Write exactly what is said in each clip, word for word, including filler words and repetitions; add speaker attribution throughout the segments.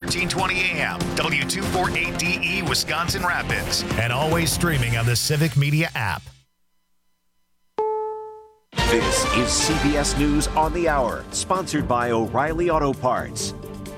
Speaker 1: thirteen twenty A M, W two forty-eight D E, Wisconsin Rapids, and always streaming on the Civic Media app.
Speaker 2: This is C B S News on the Hour, sponsored by O'Reilly Auto Parts.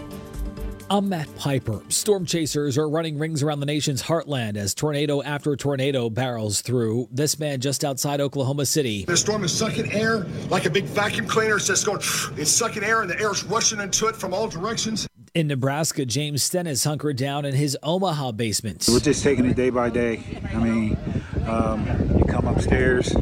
Speaker 3: I'm Matt Piper. Storm chasers are running rings around the nation's heartland as tornado after tornado barrels through. This man just outside Oklahoma City.
Speaker 4: The storm is sucking air like a big vacuum cleaner. It's just going, it's sucking air and the air's rushing into it from all directions.
Speaker 3: In Nebraska, James Stennis hunkered down in his Omaha basement.
Speaker 5: We're just taking it day by day. I mean, um, you come upstairs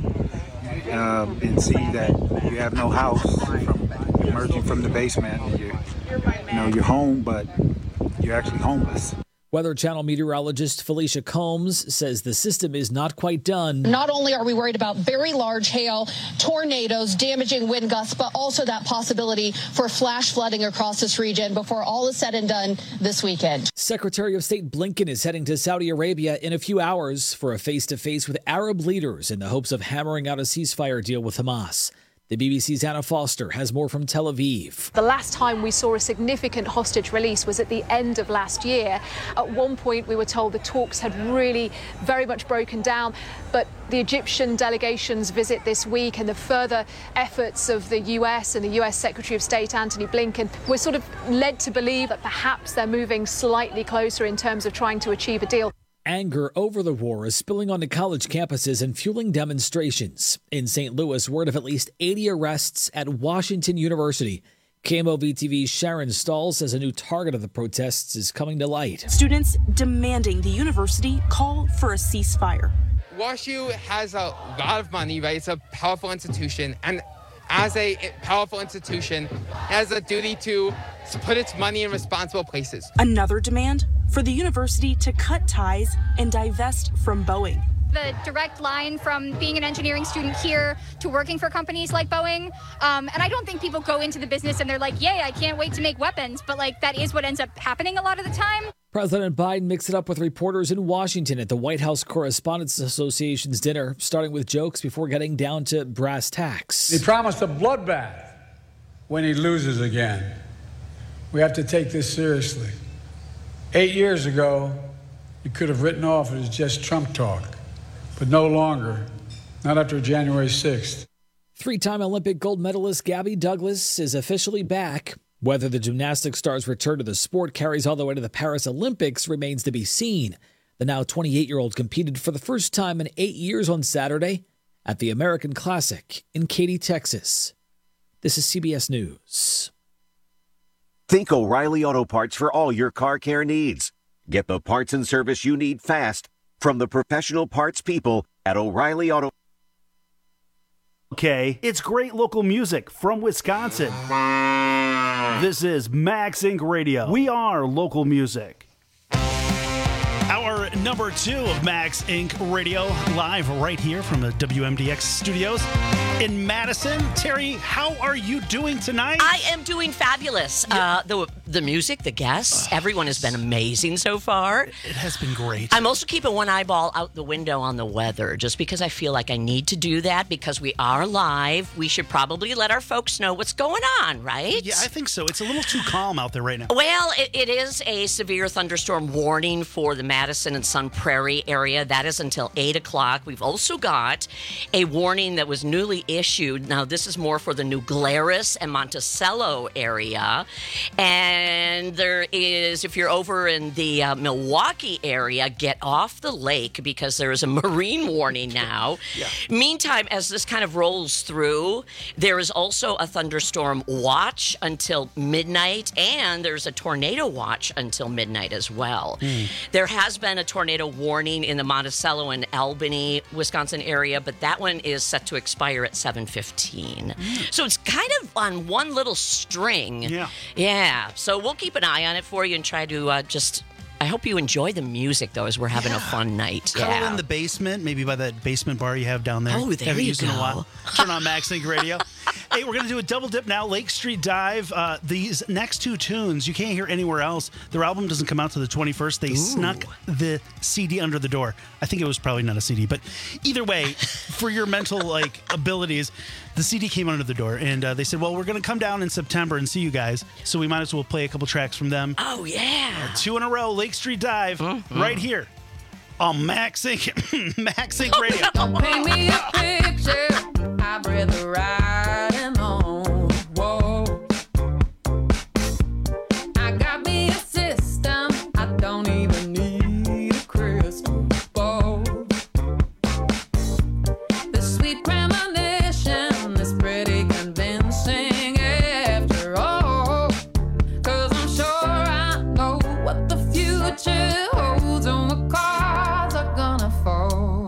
Speaker 5: um, and see that you have no house from emerging from the basement. You're, you know, you're home, but you're actually homeless.
Speaker 3: Weather Channel meteorologist Felicia Combs says the system is not quite done.
Speaker 6: Not only are we worried about very large hail, tornadoes, damaging wind gusts, but also that possibility for flash flooding across this region before all is said and done this weekend.
Speaker 3: Secretary of State Blinken is heading to Saudi Arabia in a few hours for a face-to-face with Arab leaders in the hopes of hammering out a ceasefire deal with Hamas. The B B C's Anna Foster has more from Tel Aviv.
Speaker 7: The last time we saw a significant hostage release was at the end of last year. At one point, we were told the talks had really very much broken down. But the Egyptian delegation's visit this week and the further efforts of the U S and the U S Secretary of State Antony Blinken, we're sort of led to believe that perhaps they're moving slightly closer in terms of trying to achieve a deal.
Speaker 3: Anger over the war is spilling onto college campuses and fueling demonstrations. In Saint Louis, word of at least eighty arrests at Washington University. K M O V T V's Sharon Stahl says a new target of the protests is coming to light.
Speaker 8: Students demanding the university call for a ceasefire.
Speaker 9: WashU has a lot of money, right? It's a powerful institution, and as a powerful institution, it has a duty to put its money in responsible places.
Speaker 8: Another demand for the university to cut ties and divest from Boeing.
Speaker 10: The direct line from being an engineering student here to working for companies like Boeing. Um, and I don't think people go into the business and they're like, yay, I can't wait to make weapons. But like that is what ends up happening a lot of the time.
Speaker 3: President Biden mixed it up with reporters in Washington at the White House Correspondents Association's dinner, starting with jokes before getting down to brass tacks.
Speaker 11: He promised a bloodbath when he loses again. We have to take this seriously. Eight years ago, you could have written off it as just Trump talk, but no longer, not after January sixth.
Speaker 3: Three-time Olympic gold medalist Gabby Douglas is officially back. Whether the gymnastics star's return to the sport carries all the way to the Paris Olympics remains to be seen. The now twenty-eight-year-old competed for the first time in eight years on Saturday at the American Classic in Katy, Texas. This is C B S News.
Speaker 2: Think O'Reilly Auto Parts for all your car care needs. Get the parts and service you need fast from the professional parts people at O'Reilly Auto.
Speaker 12: Okay, it's great local music from Wisconsin. This is Max Incorporated. Radio. We are local music. Our number two of Max Incorporated. Radio, live right here from the W M D X studios in Madison. Terry, how are you doing tonight?
Speaker 13: I am doing fabulous. Yeah. Uh, the the music, the guests, uh, everyone has been amazing so far.
Speaker 12: It has been great.
Speaker 13: I'm also keeping one eyeball out the window on the weather, just because I feel like I need to do that because we are live. We should probably let our folks know what's going on, right?
Speaker 12: Yeah, I think so. It's a little too calm out there right now.
Speaker 13: Well, it, it is a severe thunderstorm warning for the Madison and Sun Prairie area. That is until eight o'clock. We've also got a warning that was newly issued. Now, this is more for the New Glarus and Monticello area. And there is, if you're over in the uh, Milwaukee area, get off the lake because there is a marine warning now. Yeah. Meantime, as this kind of rolls through, there is also a thunderstorm watch until midnight, and there's a tornado watch until midnight as well. Mm. There has been a tornado warning in the Monticello and Albany, Wisconsin area, but that one is set to expire at seven fifteen. Mm. So it's kind of on one little string.
Speaker 12: Yeah.
Speaker 13: Yeah. So we'll keep an eye on it for you and try to uh, just... I hope you enjoy the music, though, as we're having yeah. a fun night.
Speaker 12: Cuddle
Speaker 13: yeah.
Speaker 12: in the basement, maybe by that basement bar you have down there.
Speaker 13: Oh, there
Speaker 12: Haven't
Speaker 13: you
Speaker 12: used
Speaker 13: go.
Speaker 12: In a while. Turn on Max Incorporated. Radio. Hey, we're going to do a double dip now. Lake Street Dive. Uh, these next two tunes, you can't hear anywhere else. Their album doesn't come out to the twenty-first. They Ooh. snuck the C D under the door. I think it was probably not a C D, but either way, for your mental like abilities, the C D came under the door, and uh, they said, well, we're going to come down in September and see you guys, so we might as well play a couple tracks from them.
Speaker 13: Oh, yeah.
Speaker 12: Uh, two in a row, Lake Street Dive, mm-hmm. right here on Max Inc. Max Inc. Radio.
Speaker 14: Don't paint me a picture. I'd rather ride on the wall. I got me a system. I don't even need a crystal ball. The sweet premonition is pretty convincing after all. 'Cause I'm sure I know what the future holds and what cards are gonna fall.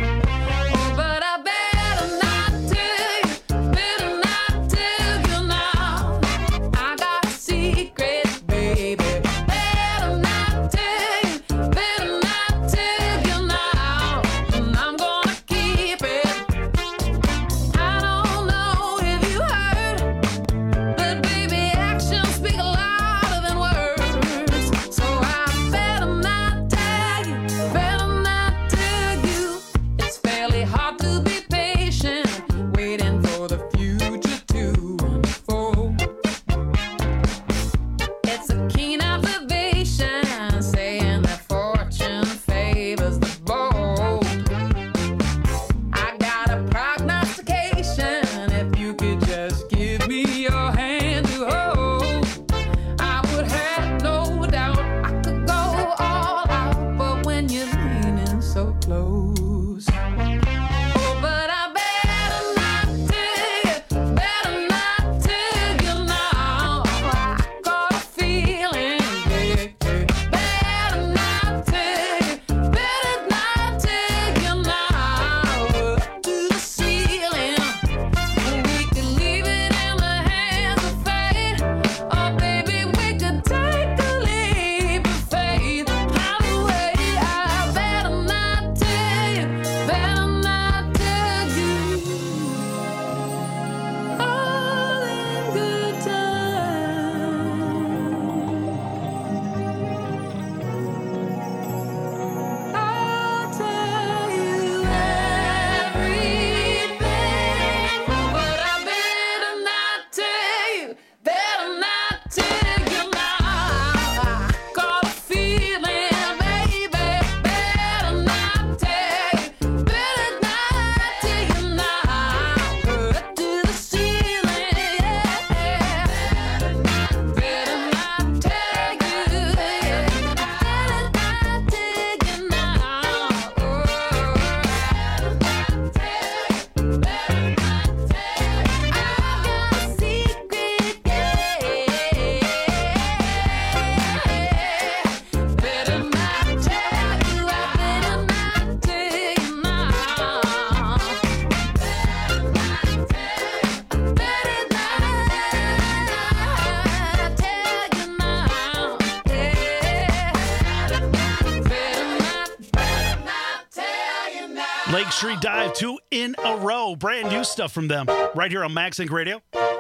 Speaker 12: Lake Street Dive, two in a row. Brand new stuff from them right here on Max Inc Radio.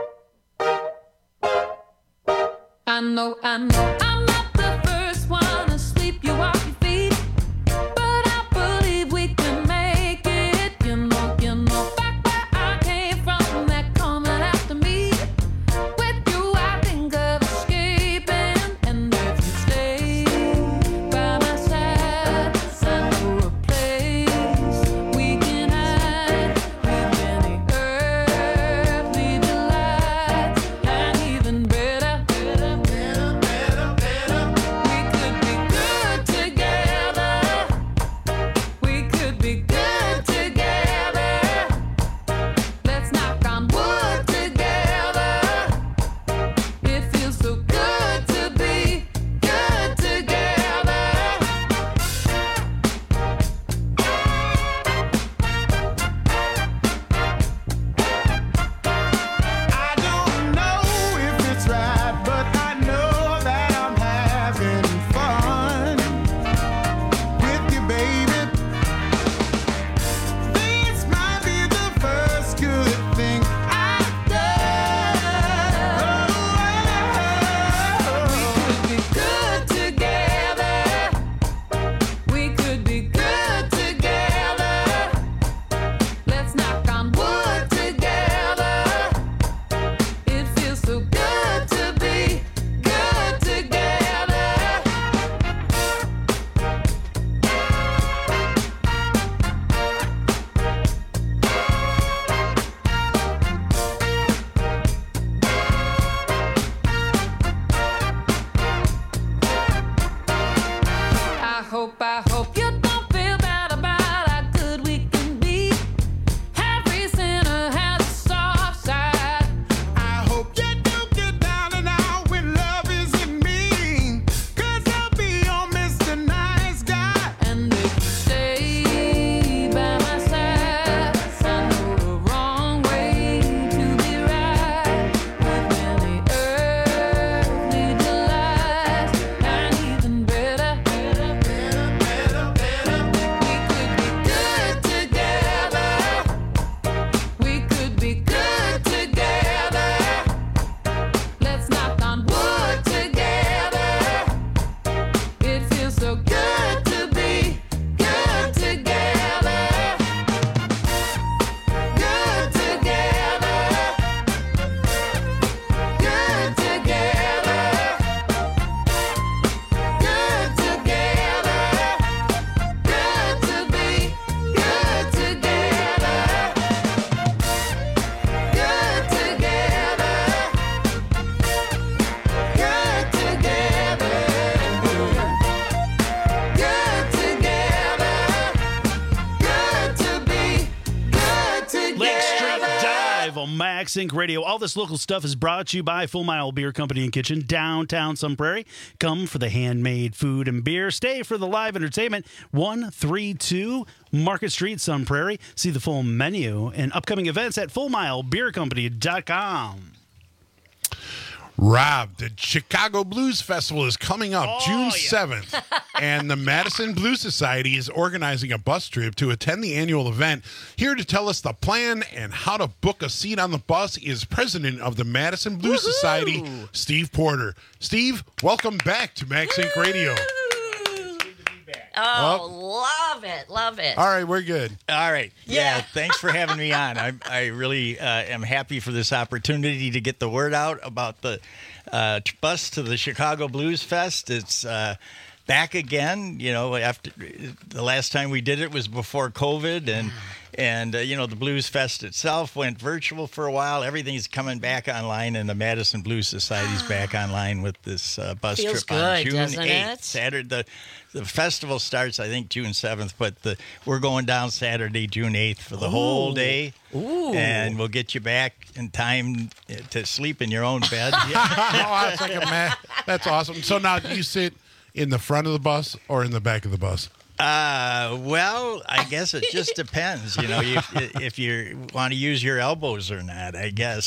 Speaker 14: I know, I know, I'm not the first one to sweep you off your feet, but I believe we can make it. You know, you know, back where I came from, they're coming after me. With you, I think of escaping, and if you stay by my side, I know a place we can hide with any earthly delights, and even better, better, better, better, better.
Speaker 12: Max Inc Radio. All this local stuff is brought to you by Full Mile Beer Company and Kitchen, downtown Sun Prairie. Come for the handmade food and beer. Stay for the live entertainment. one thirty-two Market Street, Sun Prairie. See the full menu and upcoming events at full mile beer company dot com.
Speaker 15: Rob, the Chicago Blues Festival is coming up
Speaker 12: Oh,
Speaker 15: June
Speaker 12: yeah.
Speaker 15: seventh, and the Madison Blues Society is organizing a bus trip to attend the annual event. Here to tell us the plan and how to book a seat on the bus is president of the Madison Blues
Speaker 13: Woohoo!
Speaker 15: Society, Steve Porter. Steve, welcome back to Max Inc Radio.
Speaker 13: Oh, love it, love it.
Speaker 15: All right, we're good.
Speaker 16: All right.
Speaker 13: Yeah.
Speaker 16: Yeah, thanks for having me on. I, I really uh, am happy for this opportunity to get the word out about the uh, t- bus to the Chicago Blues Fest. It's uh, back again. You know, after the last time we did it was before COVID, and and uh, you know, the Blues Fest itself went virtual for a while. Everything's coming back online, and the Madison Blues Society's back online with this uh, bus
Speaker 13: Feels
Speaker 16: trip on
Speaker 13: good,
Speaker 16: June
Speaker 13: doesn't
Speaker 16: eighth.
Speaker 13: it?
Speaker 16: Saturday. The, the festival starts, I think, June seventh, but the, we're going down Saturday, June eighth for the whole
Speaker 13: Ooh.
Speaker 16: day.
Speaker 13: Ooh.
Speaker 16: And we'll get you back in time to sleep in your own bed.
Speaker 15: No, that's like a ma- That's awesome. So now, do you sit in the front of the bus or in the back of the bus?
Speaker 16: Uh, well, I guess it just depends, you know, if, if you want to use your elbows or not, I guess.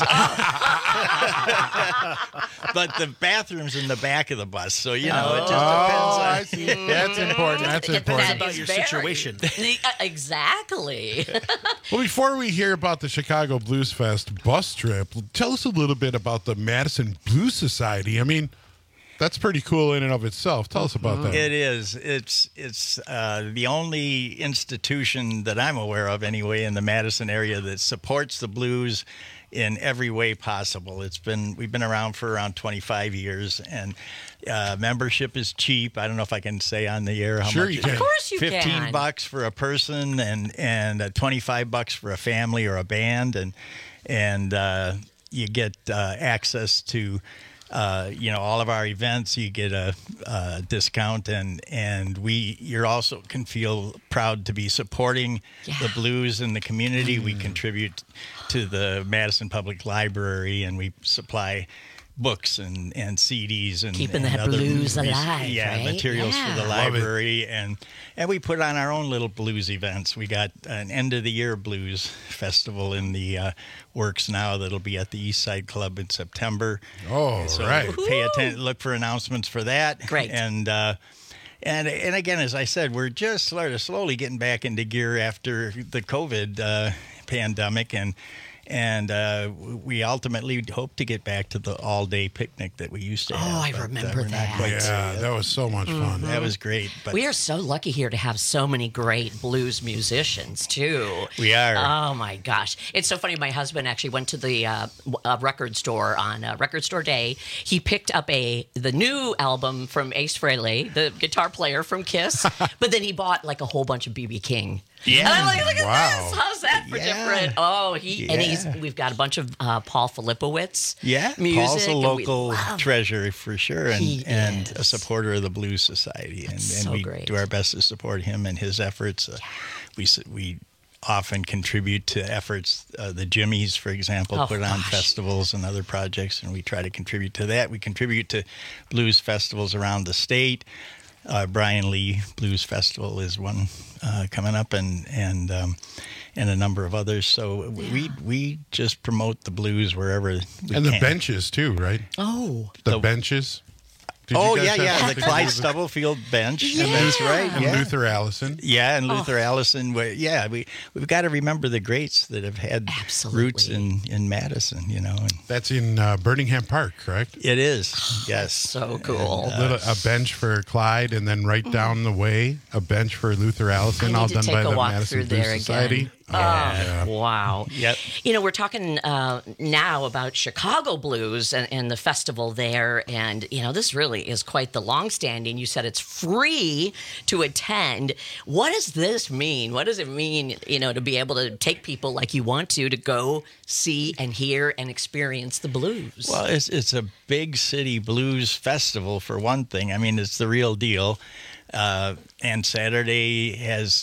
Speaker 16: But the bathroom's in the back of the bus, so, you know, it just
Speaker 15: Oh, I
Speaker 16: depends.
Speaker 15: see. That's important. That's important.
Speaker 13: That
Speaker 12: about
Speaker 13: is
Speaker 12: your
Speaker 13: very-
Speaker 12: situation.
Speaker 13: Uh, exactly.
Speaker 15: Well, before we hear about the Chicago Blues Fest bus trip, tell us a little bit about the Madison Blues Society. I mean, that's pretty cool in and of itself. Tell us about that.
Speaker 16: It is. It's it's uh, the only institution that I'm aware of, anyway, in the Madison area that supports the blues in every way possible. It's been we've been around for around twenty-five years, and uh, membership is cheap. I don't know if I can say on the air how
Speaker 15: Sure
Speaker 16: much.
Speaker 15: you
Speaker 16: it
Speaker 15: can.
Speaker 16: is.
Speaker 13: Of course you
Speaker 16: Fifteen
Speaker 13: can.
Speaker 16: bucks for a person, and and uh, twenty-five bucks for a family or a band, and and uh, you get uh, access to. Uh, you know, all of our events, you get a, a discount, and and we you're also can feel proud to be supporting
Speaker 13: Yeah.
Speaker 16: the blues in the community. We contribute to the Madison Public Library, and we supply books and, and C Ds and
Speaker 13: Keeping
Speaker 16: and
Speaker 13: that
Speaker 16: other
Speaker 13: blues
Speaker 16: res-
Speaker 13: alive,
Speaker 16: yeah,
Speaker 13: right?
Speaker 16: materials
Speaker 13: Yeah.
Speaker 16: for the
Speaker 15: Love it.
Speaker 16: library, and and we put on our own little blues events. We got an end of the year blues festival in the uh, works now that'll be at the East Side Club in September.
Speaker 15: Oh,
Speaker 16: So
Speaker 15: right.
Speaker 16: pay attention, look for announcements for that.
Speaker 13: Great.
Speaker 16: And uh, and and again, as I said, we're just sort of slowly getting back into gear after the COVID uh, pandemic, and and uh, we ultimately hope to get back to the all-day picnic that we used to
Speaker 13: Oh,
Speaker 16: have.
Speaker 13: I
Speaker 16: but, uh,
Speaker 13: remember
Speaker 16: we're not
Speaker 13: that.
Speaker 16: quite
Speaker 15: Yeah,
Speaker 16: there yet.
Speaker 15: that was so much fun.
Speaker 16: That was great. But
Speaker 13: We are so lucky here to have so many great blues musicians too.
Speaker 16: We are.
Speaker 13: Oh my gosh, it's so funny. My husband actually went to the uh, w- uh, record store on uh, Record Store Day. He picked up a the new album from Ace Frehley, the guitar player from Kiss, but then he bought like a whole bunch of B B King.
Speaker 16: Yeah.
Speaker 13: And I'm like, look at
Speaker 15: Wow.
Speaker 13: this. How's that for
Speaker 16: Yeah.
Speaker 13: different? Oh, he and he's
Speaker 16: Yeah.
Speaker 13: we've got a bunch of uh, Paul Filipowicz.
Speaker 16: Yeah,
Speaker 13: music.
Speaker 16: Paul's a
Speaker 13: and we
Speaker 16: local
Speaker 13: love-
Speaker 16: treasure for sure, and
Speaker 13: He
Speaker 16: and a
Speaker 13: is.
Speaker 16: supporter of the Blues Society, and, and
Speaker 13: so
Speaker 16: we
Speaker 13: great.
Speaker 16: do our best to support him and his efforts. Uh, we s- we often contribute to efforts. Uh, the Jimmies, for example,
Speaker 13: Oh,
Speaker 16: put on
Speaker 13: gosh.
Speaker 16: festivals and other projects, and we try to contribute to that. We contribute to blues festivals around the state. Uh, Brian Lee Blues Festival is one uh, coming up, and and um, and a number of others. So we we just promote the blues wherever we
Speaker 15: And the
Speaker 16: can.
Speaker 15: benches, too, right?
Speaker 13: Oh,
Speaker 15: The,
Speaker 16: The-
Speaker 15: benches. Did you
Speaker 16: Oh
Speaker 15: guys
Speaker 16: yeah,
Speaker 15: have
Speaker 16: yeah, the
Speaker 15: something to do
Speaker 16: Clyde
Speaker 15: with it?
Speaker 16: Stubblefield bench.
Speaker 13: Yeah.
Speaker 16: That's right.
Speaker 15: And
Speaker 16: Yeah.
Speaker 15: Luther Allison.
Speaker 16: Yeah, and Luther
Speaker 13: Oh.
Speaker 16: Allison. we- Yeah, we we've got to remember the greats that have had
Speaker 13: Absolutely.
Speaker 16: roots in, in Madison. You know, and
Speaker 15: That's in uh, Birmingham Park, correct?
Speaker 16: it is. Yes,
Speaker 13: so cool.
Speaker 16: And, uh,
Speaker 15: A, little, a bench for Clyde, and then right down the way, a bench for Luther Allison,
Speaker 13: I
Speaker 15: all
Speaker 13: need to
Speaker 15: done
Speaker 13: take
Speaker 15: by
Speaker 13: a
Speaker 15: the
Speaker 13: walk
Speaker 15: Madison
Speaker 13: through
Speaker 15: Blues
Speaker 13: there
Speaker 15: Society.
Speaker 13: again.
Speaker 15: Oh, yeah.
Speaker 13: Wow.
Speaker 16: Yep.
Speaker 13: You know, we're talking uh, now about Chicago Blues and, and the festival there. And, you know, this really is quite the longstanding. You said it's free to attend. What does this mean? What does it mean, you know, to be able to take people like you want to, to go see and hear and experience the blues?
Speaker 16: Well, it's it's a big city blues festival for one thing. I mean, it's the real deal. Uh, and Saturday has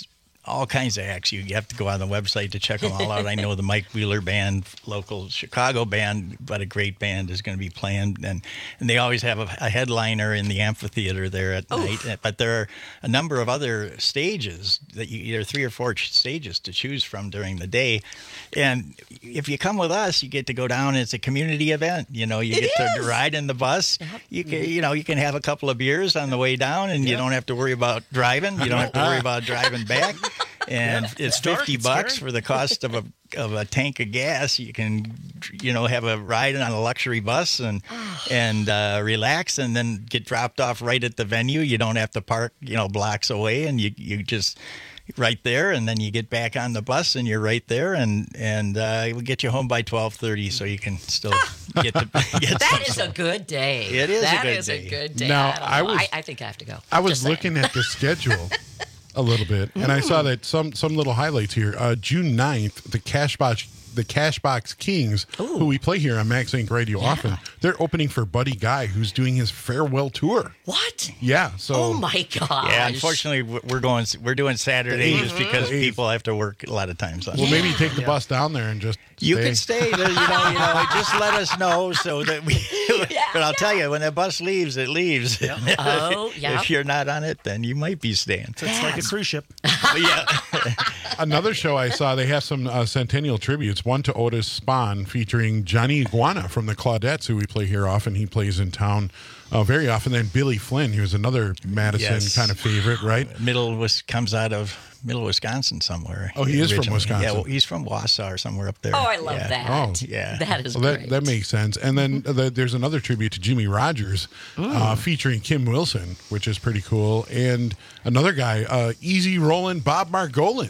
Speaker 16: all kinds of acts. You, you have to go on the website to check them all out. I know the Mike Wheeler Band, local Chicago band, but a great band is going to be playing. And, and they always have a, a headliner in the amphitheater there at
Speaker 13: Oof.
Speaker 16: night. But there are a number of other stages that you, there are three or four ch- stages to choose from during the day. And if you come with us, you get to go down. It's a community event. You know, you
Speaker 13: It
Speaker 16: get to
Speaker 13: is.
Speaker 16: ride in the bus. You can, you know, you can have a couple of beers on the way down, and you don't have to worry about driving. You don't have to worry about driving back. And it's
Speaker 12: dark,
Speaker 16: fifty
Speaker 12: it's
Speaker 16: bucks
Speaker 12: scary.
Speaker 16: for the cost of a of a tank of gas. You can, you know, have a ride on a luxury bus and and uh, relax, and then get dropped off right at the venue. You don't have to park, you know, blocks away, and you you just right there, and then you get back on the bus, and you're right there, and and uh, we'll get you home by twelve thirty, so you can still get to get.
Speaker 13: That
Speaker 16: some
Speaker 13: is a good day.
Speaker 16: It is a
Speaker 13: That
Speaker 16: good
Speaker 13: is
Speaker 16: day.
Speaker 13: a good day.
Speaker 15: Now,
Speaker 13: I, don't
Speaker 15: I
Speaker 13: know.
Speaker 15: was-
Speaker 13: I, I think I have to go.
Speaker 15: I was
Speaker 13: Just saying.
Speaker 15: looking at the schedule a little bit, and I saw that some some little highlights here. Uh, June ninth, the Cashbox the Cashbox Kings, who we play here on Max Inc Radio often, they're opening for Buddy Guy, who's doing his farewell tour.
Speaker 13: What?
Speaker 15: Yeah. So.
Speaker 13: Oh my gosh.
Speaker 16: Yeah, unfortunately, we're going. We're doing Saturday just
Speaker 15: eighth.
Speaker 16: because
Speaker 15: The eighth.
Speaker 16: people have to work a lot of times. On
Speaker 15: Well, maybe
Speaker 16: Saturday.
Speaker 15: take the bus down there and just.
Speaker 16: You
Speaker 15: stay.
Speaker 16: can stay. There, you know, you know. Just let us know so that we. But I'll tell you, when the bus leaves, it leaves.
Speaker 13: Oh, yeah.
Speaker 16: If you're not on it, then you might be staying.
Speaker 12: It's like a cruise ship.
Speaker 16: yeah.
Speaker 15: Another show I saw, they have some uh, Centennial tributes. One to Otis Spahn featuring Johnny Iguana from the Claudettes, who we play here often. He plays in town uh, very often. Then Billy Flynn, he was another Madison
Speaker 16: Yes.
Speaker 15: kind of favorite, right?
Speaker 16: Middle was comes out of Middle Wisconsin somewhere.
Speaker 15: Oh, he is from
Speaker 16: originally.
Speaker 15: Wisconsin.
Speaker 16: Yeah, well, he's from Wausau or somewhere up there.
Speaker 13: Oh, I love
Speaker 16: yeah.
Speaker 13: that.
Speaker 15: Oh.
Speaker 16: Yeah.
Speaker 13: That is
Speaker 15: Well, that,
Speaker 13: great.
Speaker 15: that makes sense. And then the, there's another tribute to Jimmy Rogers uh, featuring Kim Wilson, which is pretty cool. And another guy, uh, Easy Rollin' Bob Margolin.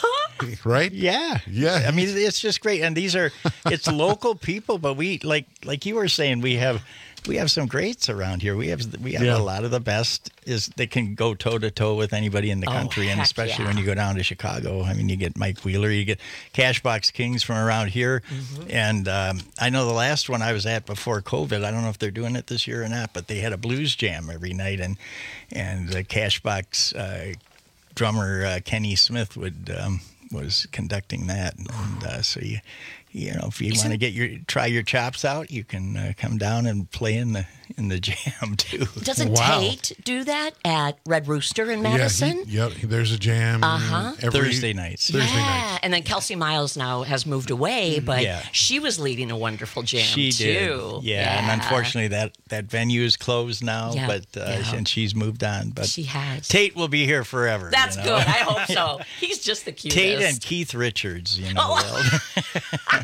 Speaker 15: Right?
Speaker 16: Yeah,
Speaker 15: Yeah.
Speaker 16: I mean, it's just great, and these are it's local people, but we like like you were saying, we have we have some greats around here. We have we have
Speaker 15: Yeah.
Speaker 16: a lot of the best is they can go toe to toe with anybody in the
Speaker 13: Oh,
Speaker 16: country, and
Speaker 13: heck
Speaker 16: especially
Speaker 13: yeah.
Speaker 16: when you go down to Chicago. I mean, you get Mike Wheeler, you get Cashbox Kings from around here,
Speaker 13: Mm-hmm.
Speaker 16: and um, I know the last one I was at before COVID. I don't know if they're doing it this year or not, but they had a blues jam every night, and and the Cashbox uh, drummer uh, Kenny Smith would. Um, was conducting that, and uh, so you, you know, if you want to get your try your chops out, you can uh, come down and play in the in the jam too.
Speaker 13: Doesn't
Speaker 15: Wow.
Speaker 13: Tate do that at Red Rooster in
Speaker 15: Yeah,
Speaker 13: Madison?
Speaker 15: he, yep, there's a jam
Speaker 13: Uh-huh.
Speaker 15: every
Speaker 16: Thursday nights.
Speaker 15: Thursday
Speaker 13: yeah,
Speaker 15: nights.
Speaker 13: and then Kelsey Miles now has moved away, but
Speaker 16: Yeah.
Speaker 13: she was leading a wonderful jam
Speaker 16: She did,
Speaker 13: too.
Speaker 16: yeah, and unfortunately that that venue is closed now,
Speaker 13: Yeah,
Speaker 16: but uh,
Speaker 13: yeah.
Speaker 16: and she's moved on. But
Speaker 13: she has.
Speaker 16: Tate will be here forever.
Speaker 13: That's
Speaker 16: you know?
Speaker 13: good. I hope so. He's just the cutest.
Speaker 16: Tate and Keith Richards, you know.
Speaker 13: Oh.
Speaker 16: they'll-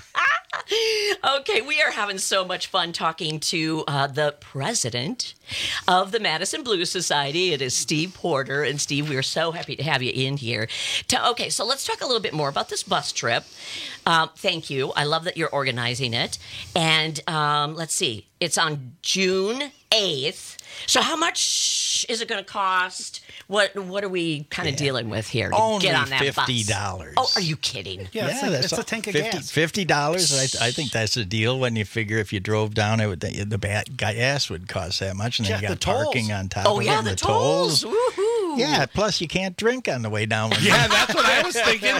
Speaker 13: Okay, we are having so much fun talking to uh, the president of the Madison Blues Society. It is Steve Porter. And Steve, we are so happy to have you in here. To, okay, so let's talk a little bit more about this bus trip. Um, thank you. I love that you're organizing it. And um, let's see, it's on June eighth. So how much is it going to cost? What What are we kind of dealing with here to
Speaker 16: Only
Speaker 13: get on that bus?
Speaker 16: fifty dollars.
Speaker 13: Oh, are you kidding?
Speaker 12: Yeah, it's, like,
Speaker 16: that's
Speaker 12: it's a
Speaker 16: all-
Speaker 12: tank of
Speaker 16: fifty
Speaker 12: gas.
Speaker 16: Fifty dollars. I, I think that's a deal when you figure if you drove down it, would, the, the ba- gas would cost that much, and then
Speaker 12: Yeah,
Speaker 16: you
Speaker 12: the
Speaker 16: got
Speaker 12: tolls.
Speaker 16: parking on top
Speaker 13: Oh,
Speaker 16: of
Speaker 13: yeah,
Speaker 16: it.
Speaker 13: the,
Speaker 16: and
Speaker 13: tolls. Woohoo.
Speaker 16: Yeah, plus you can't drink on the way down. When
Speaker 15: Yeah, that's what I was thinking.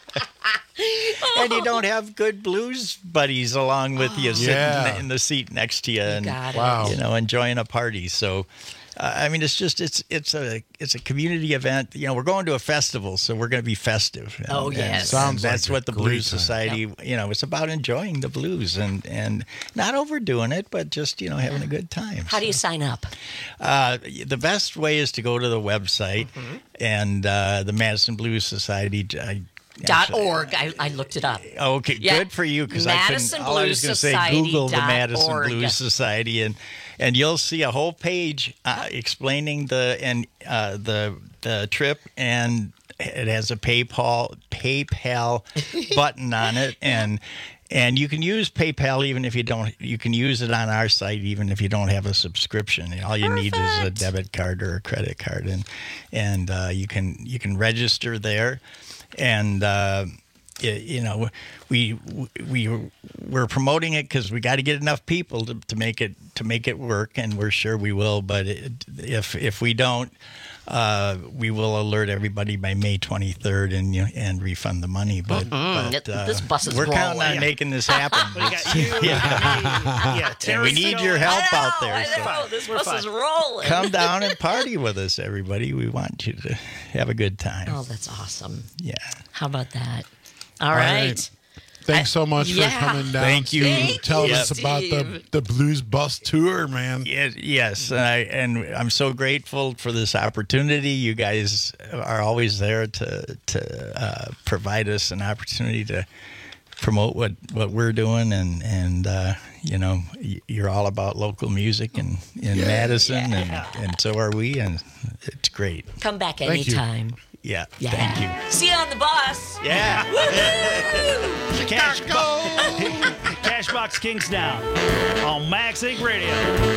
Speaker 16: and you don't have good blues buddies along with you sitting
Speaker 15: Yeah.
Speaker 16: in the seat next to you, and
Speaker 13: got it.
Speaker 15: Wow.
Speaker 16: you know, enjoying a party. So. Uh, I mean, it's just it's it's a it's a community event. You know, we're going to a festival, so we're going to be festive. And-
Speaker 13: Oh,
Speaker 16: and-
Speaker 13: yes.
Speaker 16: and
Speaker 15: Sounds
Speaker 16: that's
Speaker 15: like a
Speaker 16: what the
Speaker 15: great
Speaker 16: Blues
Speaker 15: time.
Speaker 16: Society. You know, it's about enjoying the blues and and not overdoing it, but just you know having a good time.
Speaker 13: How do you sign up?
Speaker 16: Uh, the best way is to go to the website and uh, the Madison Blues Society. I,
Speaker 13: Dot
Speaker 16: actually-
Speaker 13: org. I, I looked it up.
Speaker 16: Okay,
Speaker 13: Yeah.
Speaker 16: good for you because I couldn't.
Speaker 13: Madison
Speaker 16: All I was
Speaker 13: Blues
Speaker 16: going to say,
Speaker 13: Society
Speaker 16: Google the
Speaker 13: dot
Speaker 16: Madison
Speaker 13: org.
Speaker 16: Blues Society, and and you'll see a whole page uh, explaining the and uh, the the trip, and it has a PayPal PayPal button on it, and. And you can use PayPal even if you don't. You can use it on our site even if you don't have a subscription. All you need is a debit card or a credit card, and and uh, you can you can register there, and uh, you, you know, we we we're promoting it because we got to get enough people to, to make it to make it work, and we're sure we will. But it, if if we don't, uh, we will alert everybody by May twenty-third and you know, and refund the money. But,
Speaker 13: Mm-mm.
Speaker 16: but uh,
Speaker 13: This bus is
Speaker 16: we're counting
Speaker 13: rolling.
Speaker 16: on making this happen.
Speaker 12: We got you,
Speaker 16: yeah.
Speaker 12: yeah,
Speaker 16: And
Speaker 12: Terry,
Speaker 16: we need
Speaker 12: so-
Speaker 16: your help
Speaker 13: I know,
Speaker 16: out there.
Speaker 13: I
Speaker 16: so
Speaker 13: know. This
Speaker 12: We're
Speaker 13: bus
Speaker 12: fine.
Speaker 13: is rolling.
Speaker 16: come down and party with us, everybody. We want you to have a good time.
Speaker 13: Oh, that's awesome.
Speaker 16: Yeah.
Speaker 13: How about that? All
Speaker 15: All
Speaker 13: right.
Speaker 15: right. Thanks so much
Speaker 13: yeah.
Speaker 15: for coming down.
Speaker 16: Thank you.
Speaker 15: Steve,
Speaker 16: Thank
Speaker 15: telling
Speaker 16: you,
Speaker 15: us about the,
Speaker 13: Steve.
Speaker 15: the Blues Bus Tour, man.
Speaker 16: Yeah, yes, and, I, and I'm so grateful for this opportunity. You guys are always there to to uh, provide us an opportunity to promote what, what we're doing, and and uh, you know y- you're all about local music in, in Madison,
Speaker 13: Yeah.
Speaker 16: and, and so are we, and it's great.
Speaker 13: Come back
Speaker 15: Thank you.
Speaker 13: anytime.
Speaker 16: Yeah,
Speaker 13: Yeah.
Speaker 16: thank you.
Speaker 13: See you on the bus.
Speaker 16: Yeah.
Speaker 12: Cash Cashbox Kingstown on Max Inc Radio.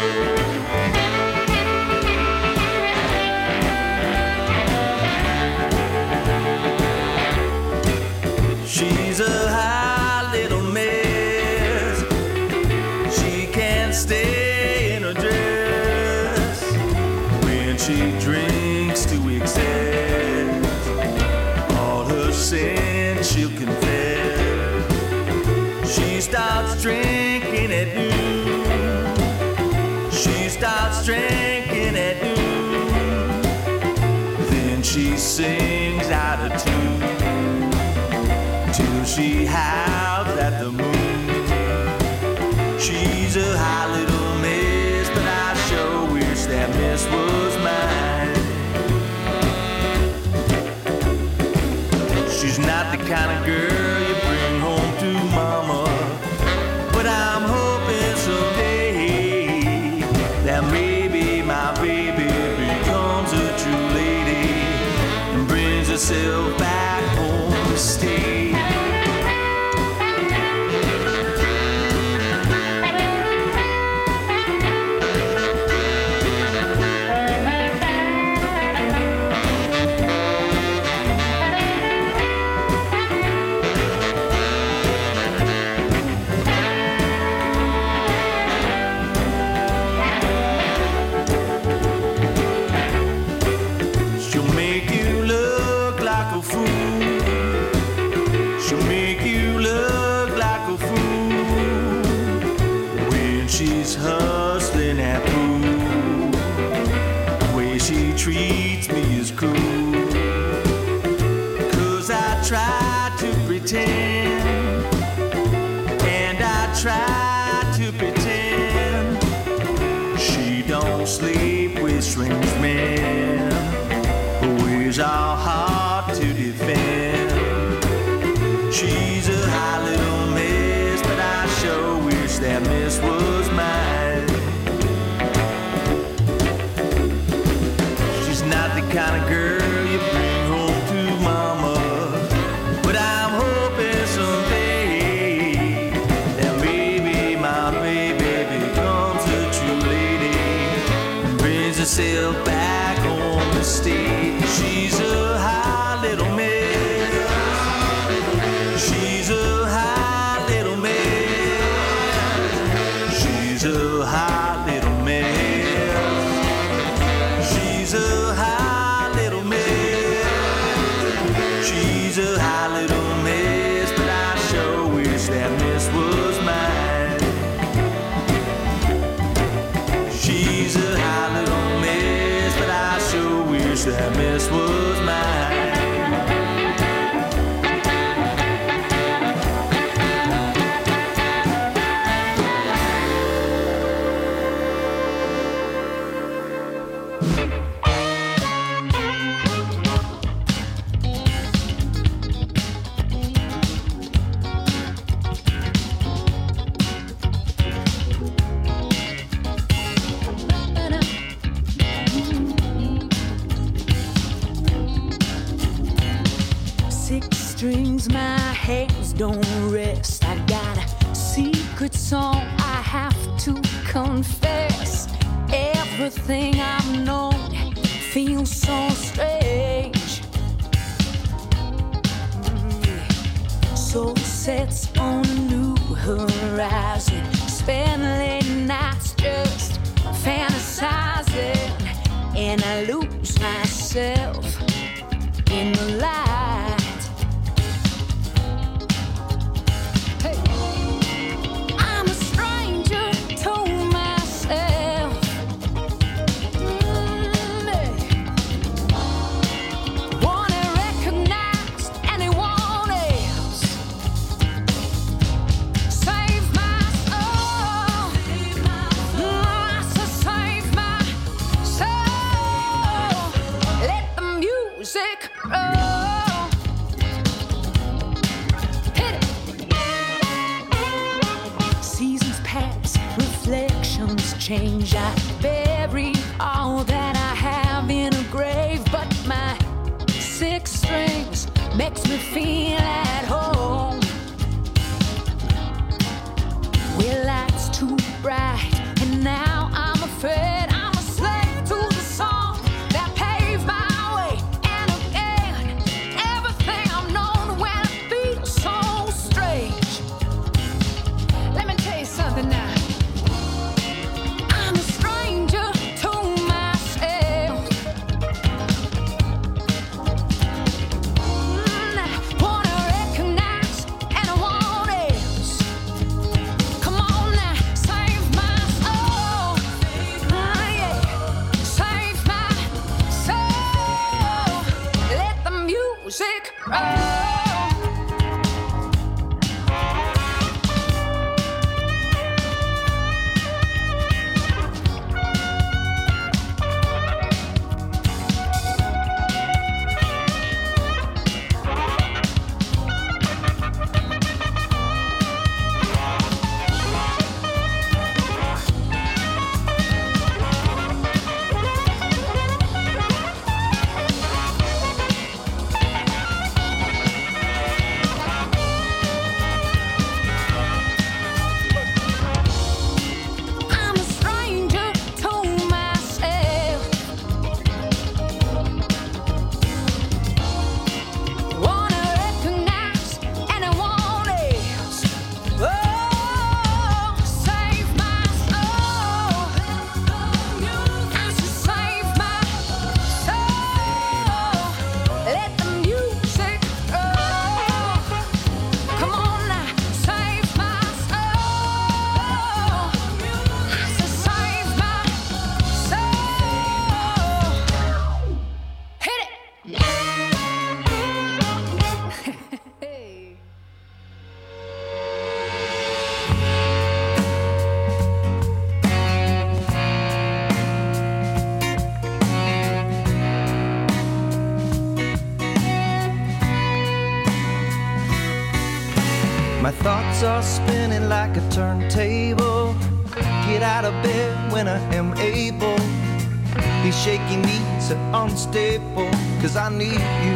Speaker 17: She's a high little mess. She can't stay in her dress when she drinks to excess. All her sins she'll confess. She starts drinking at noon. She starts drinking at noon. Then she sings out of tune till she howls at the moon. She's a high little miss, but I sure wish that miss was mine. She's not the kind of girl you bring home to mama, but I'm hoping someday that maybe my baby becomes a true lady and brings herself back home to stay. She'll make you look like a fool. She'll make you look like a fool when she's hustling at pool. The way she treats me is cruel. 'Cause I try to pretend, and I try to pretend she don't sleep with strange men. Her ways are hard to defend. She's a high little miss, but I sure wish that miss was mine. She's not the kind of girl you bring home to mama, but I'm hoping someday that maybe my baby becomes a true lady and brings herself back home to stay. She's a high little miss. She's a high little miss. She's a high little miss. She's a high little miss. She's a high little miss, but I sure wish that miss was mine. She's a high little miss, but I sure wish that miss was mine.
Speaker 14: Six strings, my hands don't rest. I got a secret song I have to confess. Everything I've known feels so strange. sets on a new horizon. Spend late nights just fantasizing, and I lose myself in the light. Hey. I'm a stranger to myself. Mm, want it recognized, anyone else. Save my soul. Mm, I said save my soul. Let the music roll. Hit it. Seasons pass, reflections change. I bury all that I have in a grave, but my six strings makes me feel at home. Where light's too bright, and now I'm afraid I'm a slave to the song that paved my way. And again, everything I'm known when I feel so strange. Let me tell you something now. I'm a stranger to myself. Mm, I wanna recognize anyone else. Come on now, save my soul. Ah, yeah. Save my soul. Let the music roll. I'm a stranger to myself. Wanna recognize anyone else. Oh, save my soul. I said save my soul. Let the music roll. Come on now, save my soul. I said save my soul. Hit it. Hey.
Speaker 17: My thoughts are spinning like a turntable. Get out of bed when I am able. These shaky knees are unstable, cause I need you.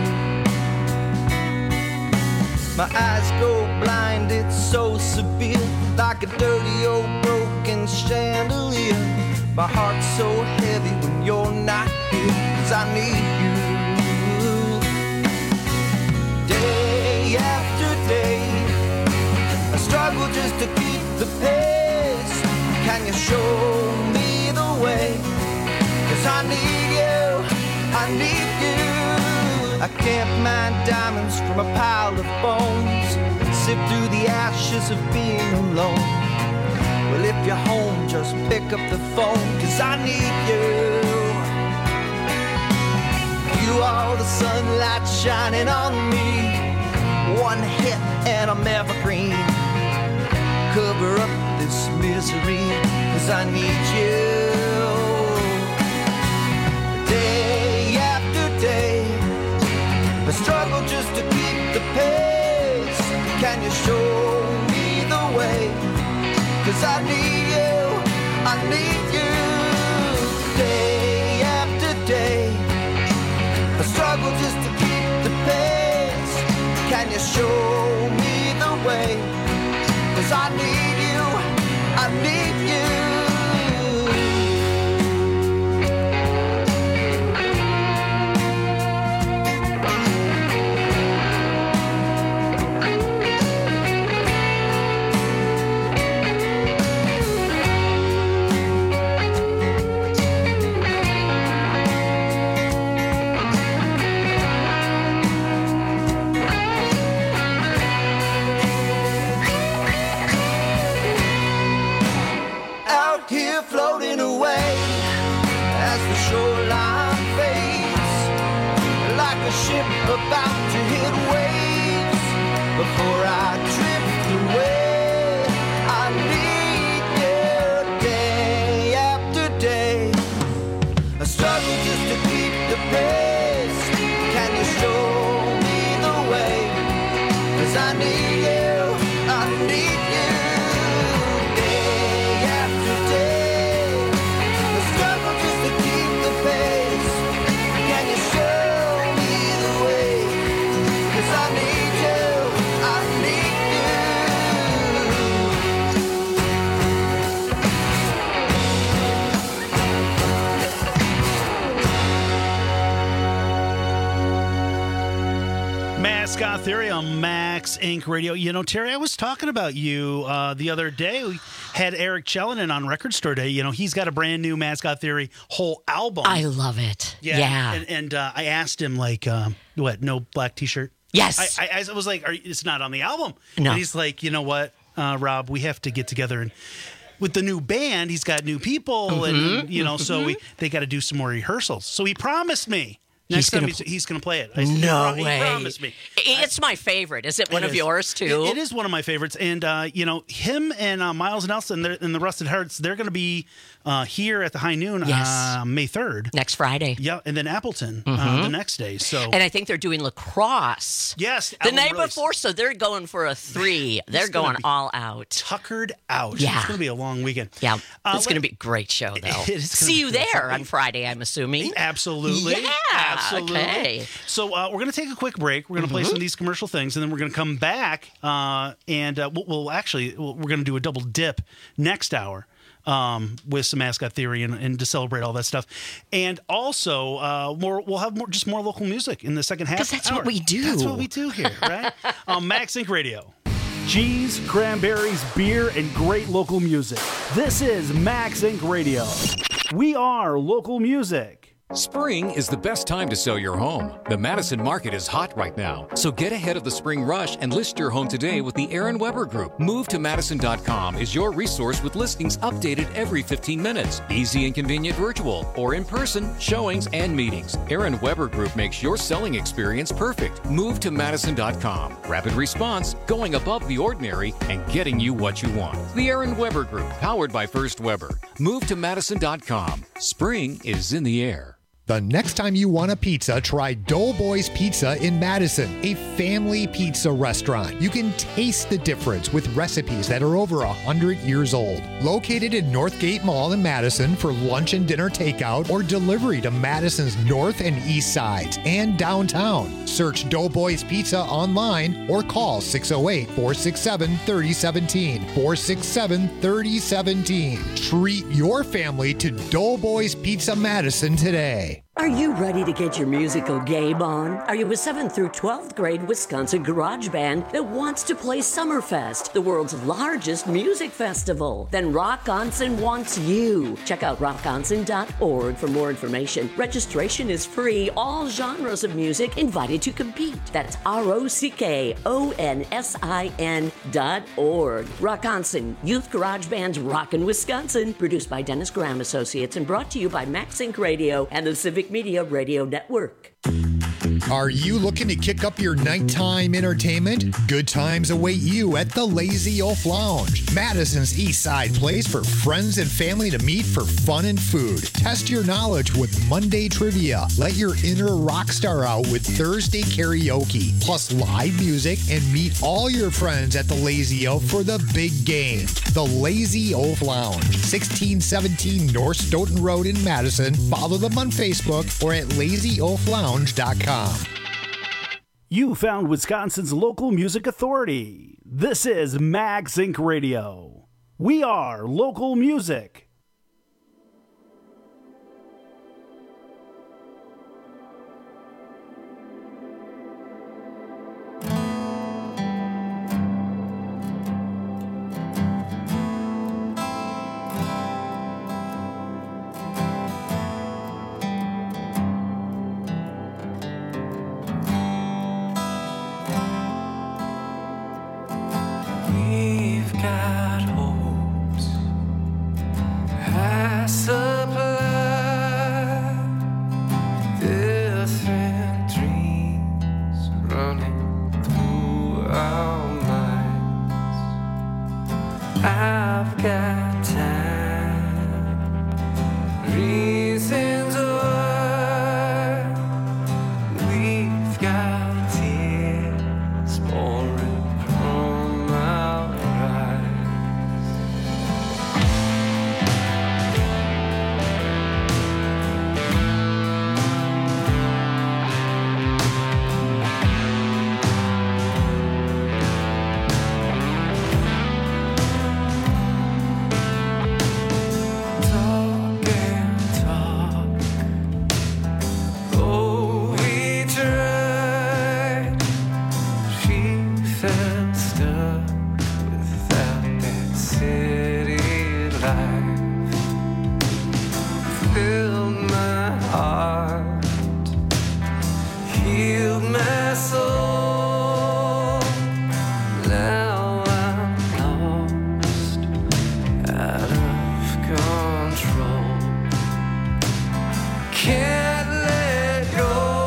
Speaker 17: My eyes go blind, it's so severe, like a dirty old broken chandelier. My heart's so heavy when you're not here, cause I need you. Day after day, I struggle just to keep the pace. Can you show me the way? Cause I need you, I need you. I can't mine diamonds from a pile of bones, sift through the ashes of being alone. Well, if you're home, just pick up the phone, cause I need you. You are the sunlight shining on me. One hit and I'm evergreen. Cover up this misery, cause I need you. Day after day, I struggle just to keep the pace. Can you show me the way? Cause I need you, I need you. Day after day, I struggle just to keep the pace. Can you show me the way? Cause I need you, I need you. ship about to hit waves. Before I drift away, I need you day after day. I struggle just to keep the pace. Can you show me the way? 'Cause I need you, I need you day after day. I struggle just to keep the pace. Can you show me the way? 'Cause I need you, I need you.
Speaker 12: Mascot Theory on Max Inc Radio. You know, Terry, I was talking about you uh, the other day. We had Eric Chellenin on Record Store Day. You know, he's got a brand new Mascot Theory whole album.
Speaker 13: I love it.
Speaker 12: Yeah.
Speaker 13: Yeah.
Speaker 12: And, and uh, I asked him, like, um, what, no black T-shirt?
Speaker 13: Yes.
Speaker 12: I, I, I was like, Are, it's not on the album.
Speaker 13: No.
Speaker 12: And he's like, you know what, uh, Rob, we have to get together and with the new band, he's got new people,
Speaker 13: Mhm.
Speaker 12: and you know, so
Speaker 13: Mhm.
Speaker 12: we they got to do some more rehearsals. So he promised me
Speaker 13: He's
Speaker 12: next time
Speaker 13: gonna
Speaker 12: he's,
Speaker 13: pl-
Speaker 12: he's going to play it. I said,
Speaker 13: No
Speaker 12: he,
Speaker 13: way.
Speaker 12: He promised me.
Speaker 13: It's my favorite. Is it one
Speaker 12: It
Speaker 13: of
Speaker 12: is.
Speaker 13: yours too?
Speaker 12: It- it is one of my favorites, and uh, you know, him and uh, Miles Nelson they're- and the Rusted Hearts, they're going to be uh, here at the High Noon
Speaker 13: Yes.
Speaker 12: uh, May third,
Speaker 13: next Friday.
Speaker 12: Yeah, and then Appleton uh,
Speaker 13: Mhm.
Speaker 12: the next day. So
Speaker 13: And I think they're doing lacrosse.
Speaker 12: Yes,
Speaker 13: The
Speaker 12: album
Speaker 13: night
Speaker 12: release.
Speaker 13: before, so they're going for a three. They're
Speaker 12: It's gonna
Speaker 13: going
Speaker 12: be
Speaker 13: all out.
Speaker 12: tuckered out.
Speaker 13: Yeah.
Speaker 12: It's going to be a long weekend.
Speaker 13: Yeah.
Speaker 12: Uh,
Speaker 13: it's going to be a great show, though.
Speaker 12: It is gonna
Speaker 13: See
Speaker 12: be
Speaker 13: you
Speaker 12: great.
Speaker 13: there on Friday, I'm assuming.
Speaker 12: Absolutely.
Speaker 13: Yeah.
Speaker 12: Absolutely.
Speaker 13: Okay.
Speaker 12: So uh, we're going to take a quick break. We're going to play
Speaker 13: Mhm.
Speaker 12: some of these commercial things, and then we're going to come back uh, and uh, we'll, we'll actually we'll, we're going to do a double dip next hour. Um, with some Mascot Theory and, and to celebrate all that stuff, and also uh, more. We'll have more, just more local music in the second half.
Speaker 13: 'Cause that's what
Speaker 12: hour.
Speaker 13: we do.
Speaker 12: That's what we do here, right? on Max Inc Radio. Cheese, cranberries, beer, and great local music. This is Max Inc Radio. We are local music.
Speaker 18: Spring is the best time to sell your home. The Madison market is hot right now, so get ahead of the spring rush and list your home today with the Aaron Weber Group. Move to Madison dot com is your resource with listings updated every fifteen minutes. Easy and convenient virtual or in person showings and meetings. Aaron Weber Group makes your selling experience perfect. Move to Madison dot com. Rapid response, going above the ordinary, and getting you what you want. The Aaron Weber Group, powered by First Weber. Move to Madison dot com. Spring is in the air.
Speaker 19: The next time you want a pizza, try Doughboys Pizza in Madison, a family pizza restaurant. You can taste the difference with recipes that are over one hundred years old. Located in Northgate Mall in Madison for lunch and dinner takeout or delivery to Madison's north and east sides and downtown. Search Doughboys Pizza online or call six oh eight, four six seven, three oh one seven, four six seven, three oh one seven. Treat your family to Doughboys Pizza Madison today.
Speaker 20: Are you ready to get your musical game on? Are you a seventh through twelfth grade Wisconsin garage band that wants to play Summerfest, the world's largest music festival? Then Rock Onsen wants you. Check out rock onsen dot org for more information. Registration is free. All genres of music invited to compete. That's R O C K O N S I N dot org. Rock Onsen, Youth Garage Band's Rockin' Wisconsin, produced by Dennis Graham Associates and brought to you by Max Inc Radio and the Civic Media Radio Network.
Speaker 19: Are you looking to kick up your nighttime entertainment? Good times await you at the Lazy Oaf Lounge, Madison's East Side place for friends and family to meet for fun and food. Test your knowledge with Monday trivia. Let your inner rock star out with Thursday karaoke, plus live music, and meet all your friends at the Lazy Oaf for the big game. The Lazy Oaf Lounge, sixteen seventeen North Stoughton Road in Madison. Follow them on Facebook or at lazy oaf lounge dot com.
Speaker 12: You found Wisconsin's local music authority. This is Max Inc Radio. We are local music.
Speaker 17: We've got hopes soul. Now I'm lost, out of control. Can't let go.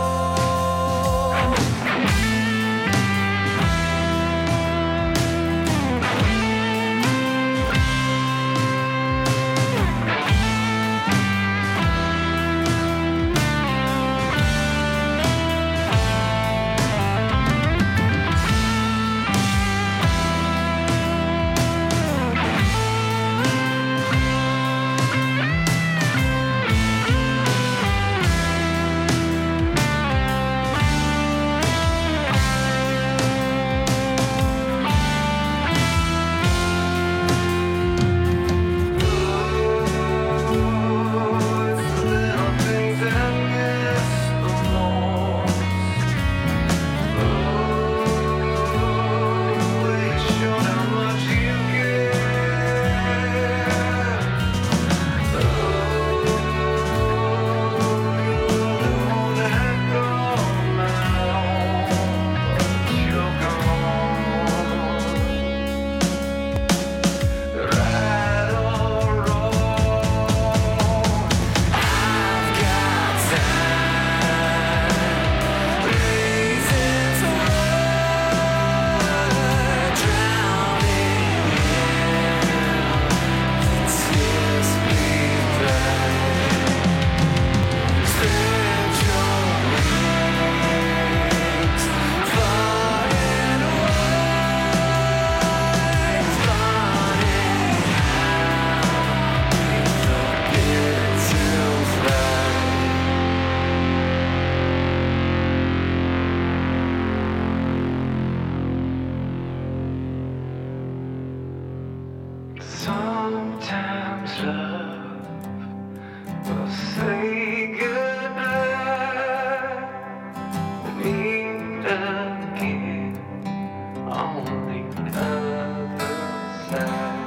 Speaker 17: Sometimes love will say goodbye, meet again on the other side.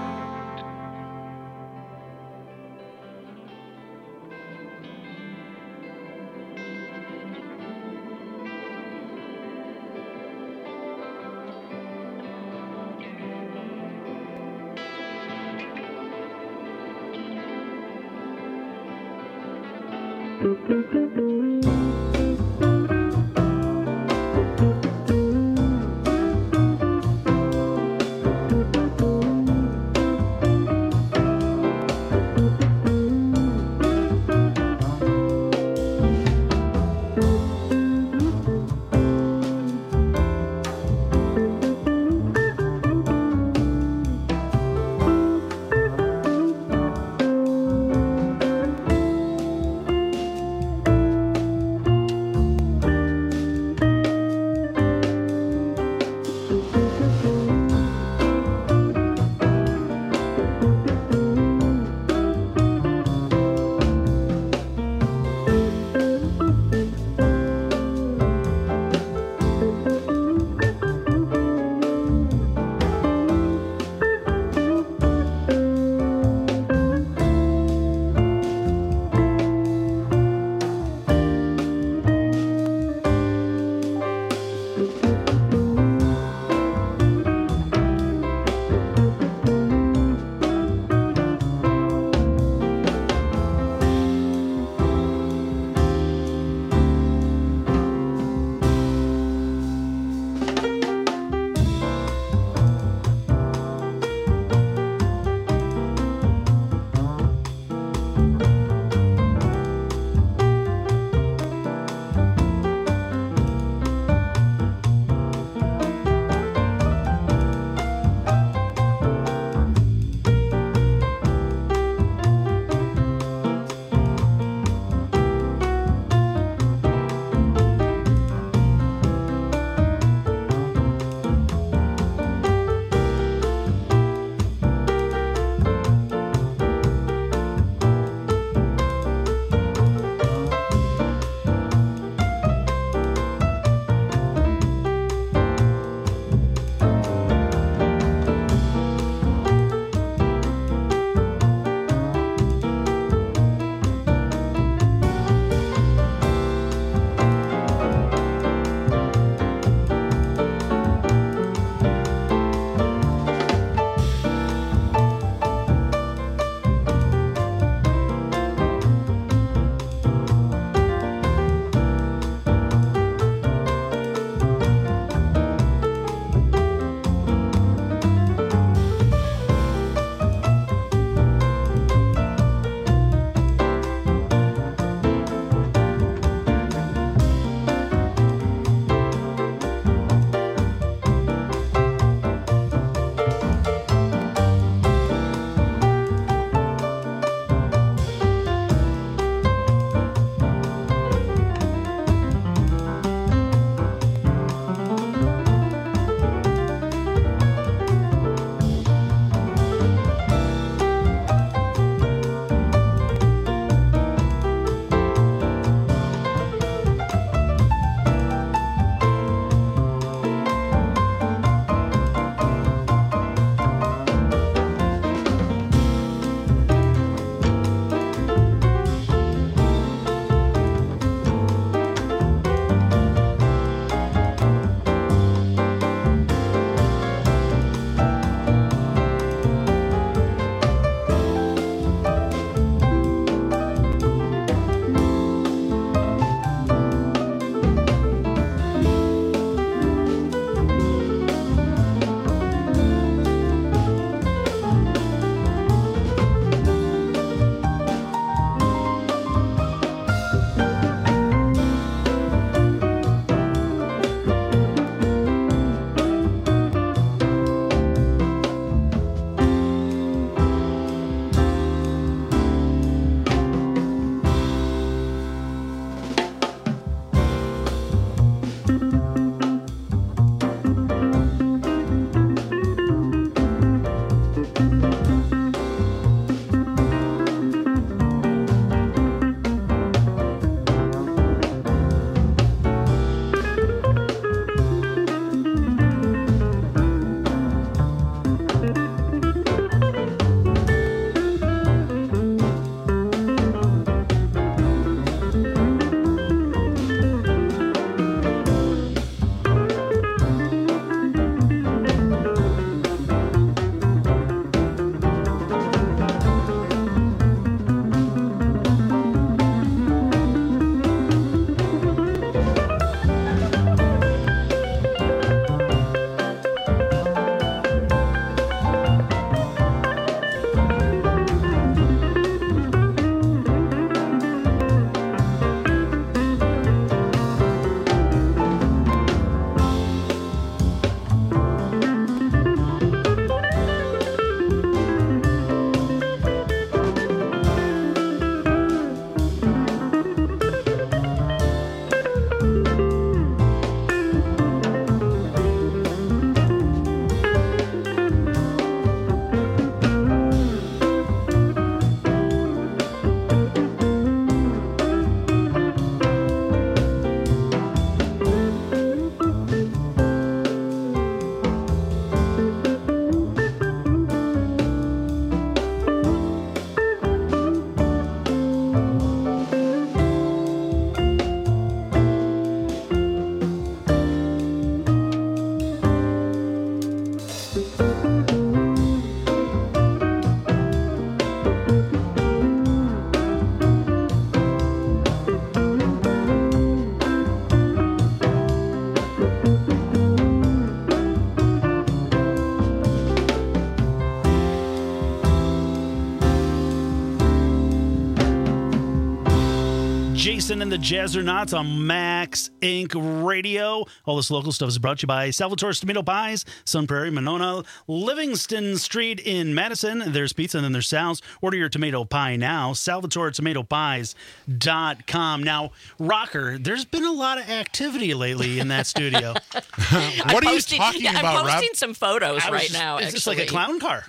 Speaker 12: Jason and the Jazzernauts on Max Incorporated Radio. All this local stuff is brought to you by Salvatore's Tomato Pies, Sun Prairie, Monona, Livingston Street in Madison. There's pizza and then there's Sal's. Order your tomato pie now, salvatore tomato pies dot com. Now, Rocker, there's been a lot of activity lately in that studio.
Speaker 15: What are
Speaker 13: posting,
Speaker 15: you talking
Speaker 13: yeah,
Speaker 15: about,
Speaker 13: I'm posting
Speaker 15: Rob?
Speaker 13: some photos
Speaker 12: I was
Speaker 13: right
Speaker 12: just-
Speaker 13: now.
Speaker 12: It's just like a
Speaker 13: actually.
Speaker 12: clown car.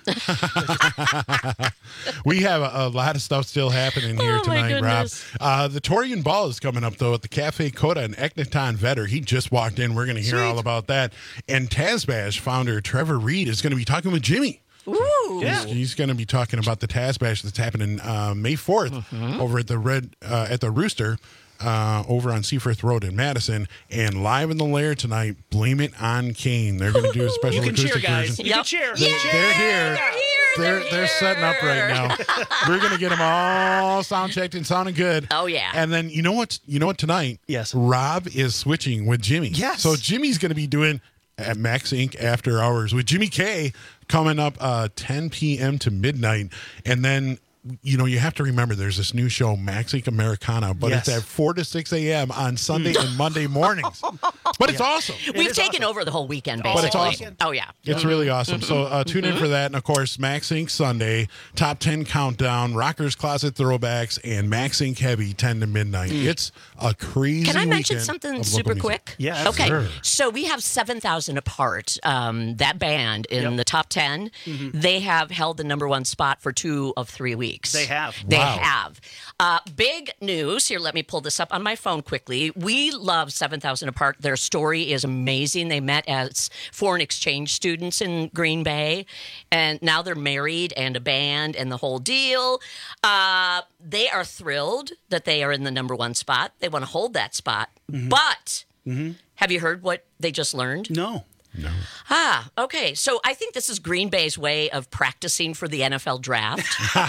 Speaker 15: We have a, a lot of stuff still happening here
Speaker 13: Oh, my
Speaker 15: tonight, Rob.
Speaker 13: goodness.
Speaker 15: Uh, the Torian Ball is coming up, though, at the Cafe Coda in Eknaton Vetter. He just walked in. We're going to hear
Speaker 13: Sweet.
Speaker 15: all about that. And Tazbash founder Trevor Reed is going to be talking with Jimmy.
Speaker 13: Ooh.
Speaker 15: He's, he's going to be talking about the Tazbash that's happening uh, May fourth
Speaker 13: Mm-hmm.
Speaker 15: over at the Red uh, at the Rooster. Uh, over on Seafirth Road in Madison, and live in the lair tonight, Blame It on Kane. They're going to do a special
Speaker 12: You can cheer,
Speaker 15: acoustic
Speaker 12: guys.
Speaker 15: version.
Speaker 12: You can cheer.
Speaker 15: They,
Speaker 12: Yeah,
Speaker 15: they're here.
Speaker 13: They're here.
Speaker 15: They're
Speaker 13: They're,
Speaker 15: they're setting up right now. We're gonna get them all sound checked and sounding good.
Speaker 13: Oh yeah.
Speaker 15: And then you know what? You know what? Tonight,
Speaker 12: yes,
Speaker 15: Rob is switching with Jimmy.
Speaker 12: Yes.
Speaker 15: So Jimmy's gonna be doing at Max Incorporated After Hours with Jimmy K coming up uh, ten p.m. to midnight, and then. You know, you have to remember there's this new show, Max Incorporated Americana, but
Speaker 12: Yes.
Speaker 15: it's at four to six a.m. on Sunday and Monday mornings. But it's awesome.
Speaker 13: We've taken over the whole weekend,
Speaker 15: But
Speaker 13: basically.
Speaker 15: it's awesome.
Speaker 13: Oh, yeah.
Speaker 15: It's really awesome. So uh, tune in for that. And, of course, Max Incorporated Sunday, Top ten Countdown, Rockers Closet Throwbacks, and Max Incorporated Heavy, ten to midnight. It's a crazy
Speaker 13: Can I mention
Speaker 15: weekend
Speaker 13: something
Speaker 15: of
Speaker 13: super
Speaker 15: local music.
Speaker 13: quick?
Speaker 12: Yeah,
Speaker 13: Okay.
Speaker 15: Sure.
Speaker 13: So we have seven thousand Apart, um, that band in
Speaker 12: Yep.
Speaker 13: the top ten.
Speaker 12: Mhm.
Speaker 13: They have held the number one spot for two of three weeks.
Speaker 12: They have.
Speaker 13: They
Speaker 15: Wow.
Speaker 13: have. Uh, big news. Here, let me pull this up on my phone quickly. We love seven thousand Apart. Their story is amazing. They met as foreign exchange students in Green Bay, and now they're married and a band and the whole deal. Uh, they are thrilled that they are in the number one spot. They want to hold that spot. But have you heard what they just learned?
Speaker 12: No.
Speaker 13: Ah, okay. So I think this is Green Bay's way of practicing for the N F L draft.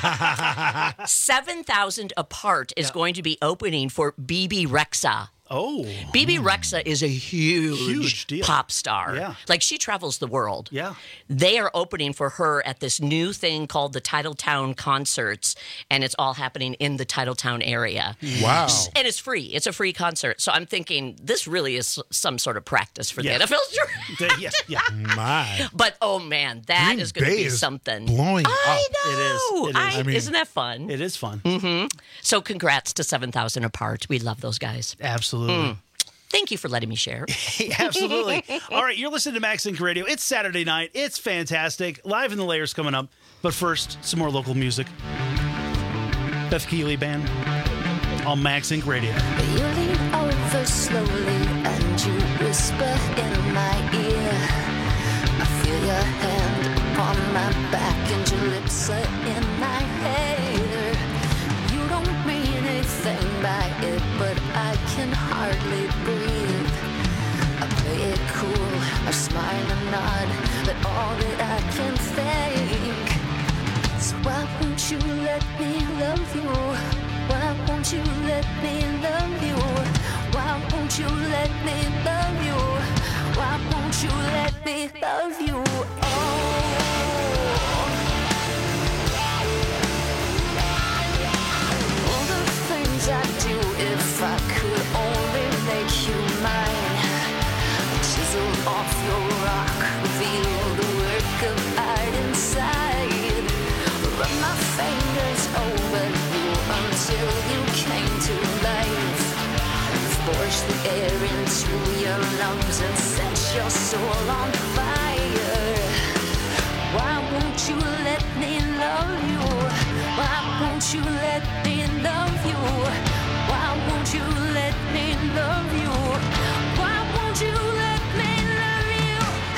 Speaker 13: seven thousand Apart is going to be opening for B B Rexha.
Speaker 12: Oh.
Speaker 13: B B Rexha is a huge,
Speaker 12: Huge deal.
Speaker 13: pop star.
Speaker 12: Yeah.
Speaker 13: Like, she travels the world.
Speaker 12: Yeah.
Speaker 13: They are opening for her at this new thing called the Titletown Concerts, and it's all happening in the Titletown area.
Speaker 15: Wow.
Speaker 13: And it's free. It's a free concert. So I'm thinking this really is some sort of practice for
Speaker 12: Yeah.
Speaker 13: the N F L's draft.
Speaker 12: They- yes. Yeah.
Speaker 15: My.
Speaker 13: But oh man, that
Speaker 15: Green
Speaker 13: is going to
Speaker 15: Bay
Speaker 13: be
Speaker 15: is
Speaker 13: something.
Speaker 15: blowing
Speaker 13: I
Speaker 15: up.
Speaker 13: know.
Speaker 12: It is. It is.
Speaker 13: I-
Speaker 15: I mean-
Speaker 13: isn't that fun?
Speaker 12: It is fun.
Speaker 13: hmm So congrats to seven thousand Apart. We love those guys.
Speaker 12: Absolutely.
Speaker 13: Thank you for letting me share.
Speaker 12: Absolutely. All right, you're listening to MaxLink Radio. It's Saturday night. It's fantastic. Live in the Layers coming up. But first, some more local music. Beth Keeley Band on MaxLink Radio.
Speaker 14: You lean over slowly and you whisper in my ear. I feel your hand upon my back and your lips are in my hair. You don't mean anything by it, but I can hardly breathe. I play it cool, I smile and nod, but all that I can think. So why won't you let me love you? Why won't you let me love you? Why won't you let me love you? Why won't you let me love you? Oh. All the things I do if I could only make you mine. Chisel off your rock, reveal the work of art inside. Run my fingers over you until you came to life. Force the air into your lungs and set your soul on fire. Why won't you let me love you? Why won't you let me love you? Why won't you let me love you? Why won't you let me love you?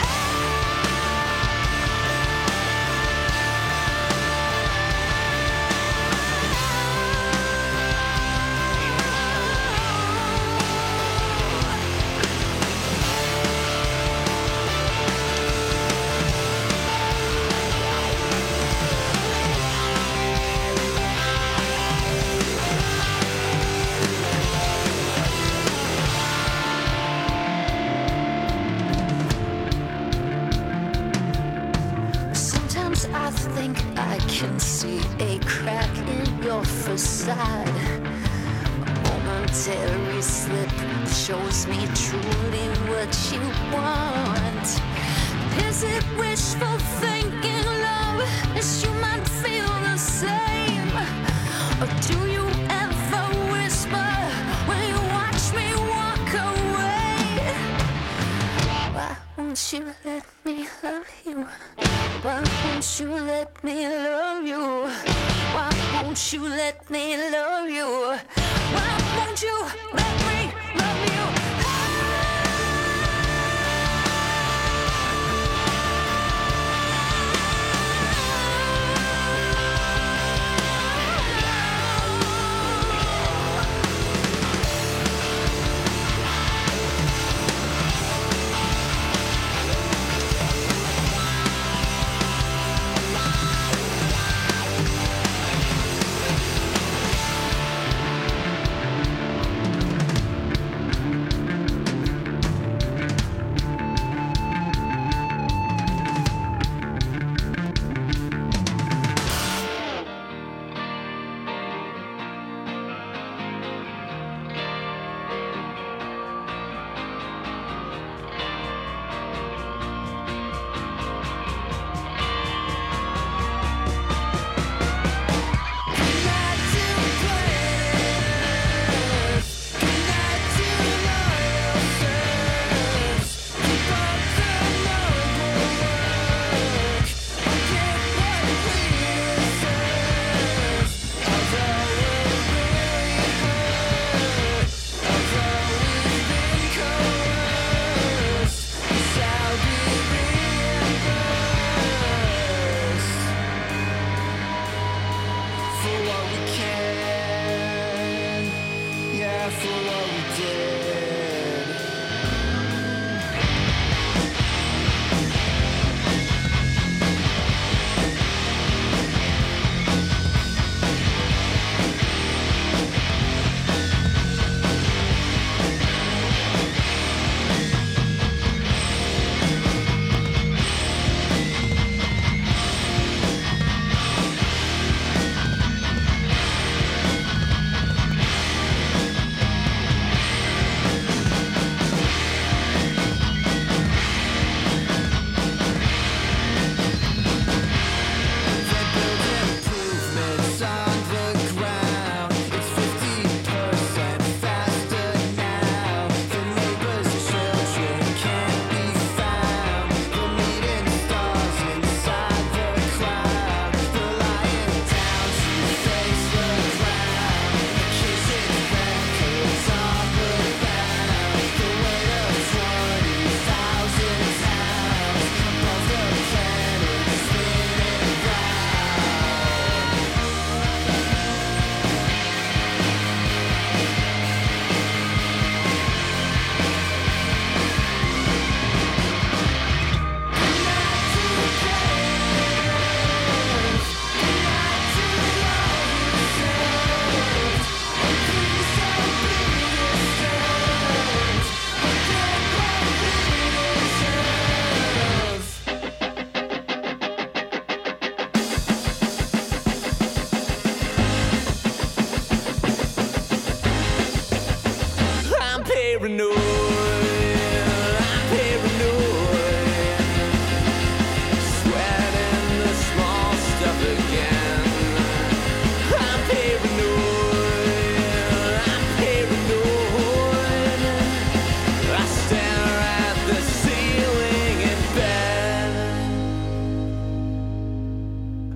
Speaker 14: Sometimes I think I can see a crack in your facade. A momentary slip shows me truly what you want. Is it wishful thinking, love? Is you might feel the same? Or do you ever whisper when you watch me walk away? Why won't you let me love you? Why won't you let me love you? Why won't you let me love you? Why won't you let me love you?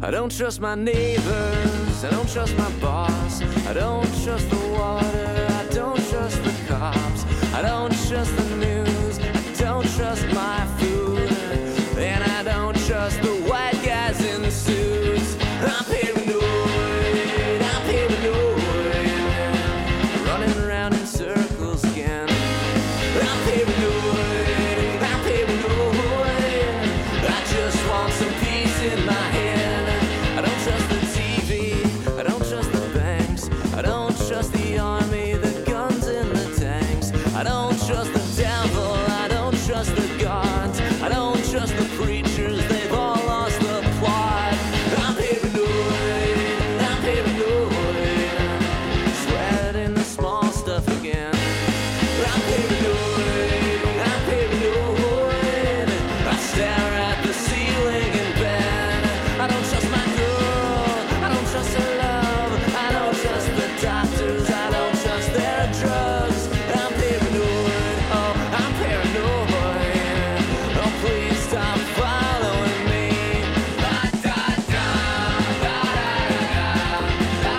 Speaker 17: I don't trust my neighbors, I don't trust my boss, I don't trust the water, I don't trust the cops, I don't trust the news, I don't trust my food, and I don't trust the white guys in the suits. I'm paranoid, I'm paranoid, running around in circles again. I'm paranoid, I'm paranoid, I just want some peace in my head. I don't trust the T V, I don't trust the banks, I don't trust the army, the guns and the tanks, I don't trust the devil, I don't trust the gods, I don't trust the preachers, they've all lost the plot. I'm paranoid, I'm paranoid, sweating the small stuff again. I'm paranoid, I'm paranoid, I stare at the ceiling in bed. I don't trust my I don't trust her love, I don't trust the doctors, I don't trust their drugs. I'm paranoid, oh, I'm paranoid. Oh, please stop following me. La, da, da, da, da,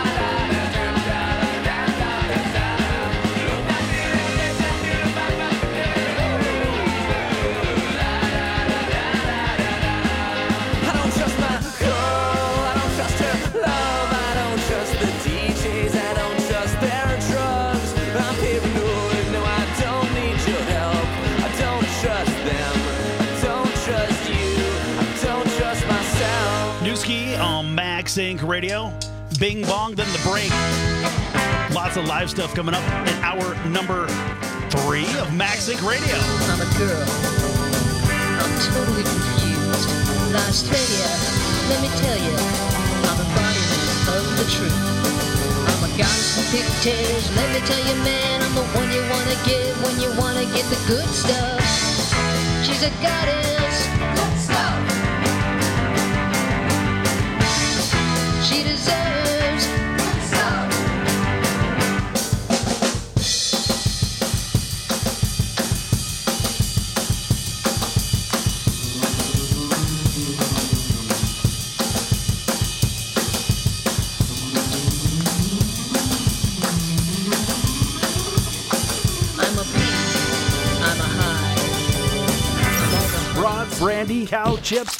Speaker 17: I don't trust my girl, I don't trust her love, I don't trust the D Js, I don't trust their drugs. I'm paranoid, no, I don't need your help. I don't trust them, I don't trust you, I don't trust myself.
Speaker 12: Newski on Max Inc Radio. Bing bong, then the break. Lots of live stuff coming up in hour number three of Max Inc Radio.
Speaker 21: I'm a girl. I'm totally confused. In Australia, let me tell you, I'm embodiment of the truth. I'm a goddess in pigtails. Let me tell you, man, I'm the one you wanna get when you wanna get the good stuff. She's a goddess. Good stuff. She deserves good stuff. I'm a bee. I'm a hive.
Speaker 12: Broad, brandy, cow chips,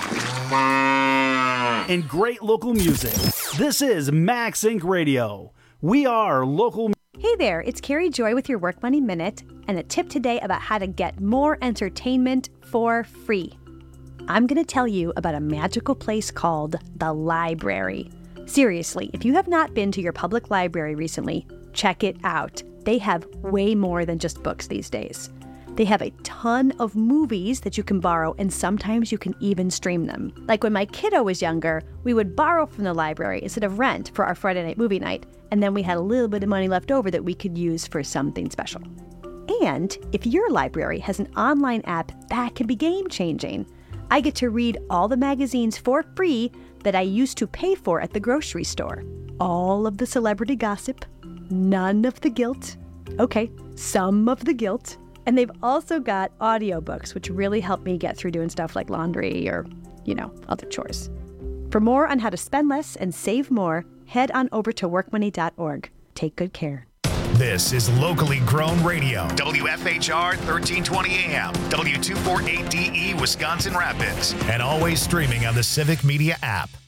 Speaker 12: and great local music. This is Max Inc Radio. We are local.
Speaker 22: Hey there, it's Carrie Joy with your Work Money Minute and a tip today about how to get more entertainment for free. I'm going to tell you about a magical place called the library. Seriously, if you have not been to your public library recently, check it out. They have way more than just books these days. They have a ton of movies that you can borrow, and sometimes you can even stream them. Like when my kiddo was younger, we would borrow from the library instead of rent for our Friday night movie night, and then we had a little bit of money left over that we could use for something special. And if your library has an online app, that can be game-changing. I get to read all the magazines for free that I used to pay for at the grocery store. All of the celebrity gossip, none of the guilt. Okay, some of the guilt. And they've also got audiobooks, which really help me get through doing stuff like laundry or, you know, other chores. For more on how to spend less and save more, head on over to work money dot org. Take good care.
Speaker 1: This is locally grown radio. W F H R thirteen twenty A M, W two forty-eight D E Wisconsin Rapids, and always streaming on the Civic Media app.